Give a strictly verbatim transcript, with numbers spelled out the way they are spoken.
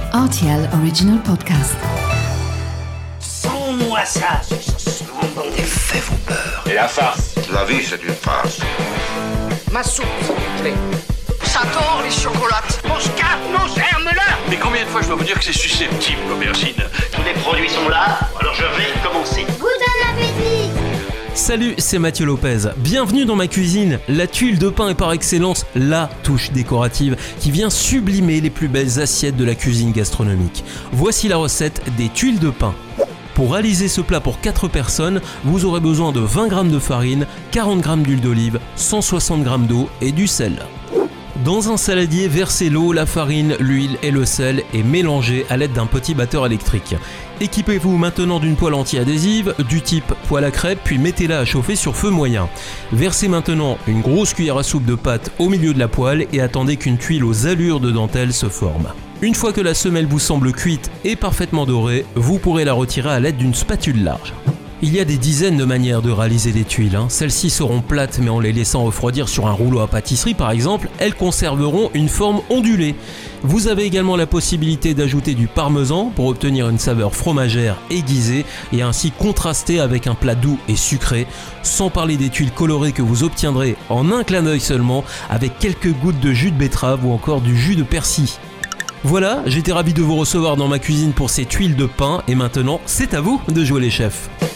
R T L Original Podcast. Sans-moi ça, c'est mon bon. Les faits vont peur. Et la farce? La vie, c'est une farce. Ma soupe, s'il vous plaît. J'adore les chocolates. Mon scarpe, mon germe-là. Mais combien de fois je dois vous dire que c'est susceptible, l'aubergine? Tous les produits sont là, alors je vais commencer. Bon appétit! Salut, c'est Mathieu Lopez. Bienvenue dans ma cuisine. La tuile de pain est par excellence la touche décorative qui vient sublimer les plus belles assiettes de la cuisine gastronomique. Voici la recette des tuiles de pain. Pour réaliser ce plat pour quatre personnes, vous aurez besoin de vingt grammes de farine, quarante grammes d'huile d'olive, cent soixante grammes d'eau et du sel. Dans un saladier, versez l'eau, la farine, l'huile et le sel et mélangez à l'aide d'un petit batteur électrique. Équipez-vous maintenant d'une poêle anti-adhésive du type poêle à crêpes, puis mettez-la à chauffer sur feu moyen. Versez maintenant une grosse cuillère à soupe de pâte au milieu de la poêle et attendez qu'une tuile aux allures de dentelle se forme. Une fois que la semelle vous semble cuite et parfaitement dorée, vous pourrez la retirer à l'aide d'une spatule large. Il y a des dizaines de manières de réaliser des tuiles. Hein. Celles-ci seront plates, mais en les laissant refroidir sur un rouleau à pâtisserie par exemple, elles conserveront une forme ondulée. Vous avez également la possibilité d'ajouter du parmesan pour obtenir une saveur fromagère aiguisée et ainsi contraster avec un plat doux et sucré, sans parler des tuiles colorées que vous obtiendrez en un clin d'œil seulement avec quelques gouttes de jus de betterave ou encore du jus de persil. Voilà, j'étais ravi de vous recevoir dans ma cuisine pour ces tuiles de pain et maintenant c'est à vous de jouer les chefs.